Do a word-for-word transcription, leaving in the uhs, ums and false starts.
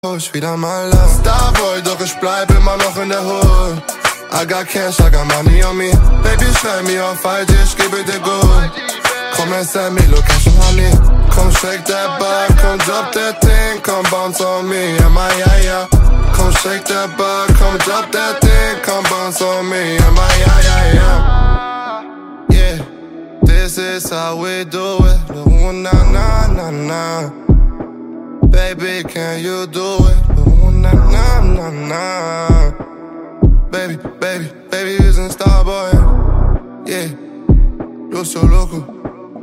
Ich wieder mal lang Starboy, doch ich bleib immer noch in der Hood. I got cash, I got money on me. Baby, schreib mir auf I G, ich gebe dir gut. Komm, send me location, honey. Komm, shake that butt, komm, drop that thing. Komm, bounce on me, yeah, my, yeah, yeah. Komm, shake that butt, komm, drop that thing. Komm, bounce on me, yeah, my, yeah, yeah, yeah. Yeah, this is how we do it. No, na, na, na, na. Baby, can you do it? Oh, na, na, na, na. Baby, baby, baby, wir sind Starboy. Yeah, yo so loco.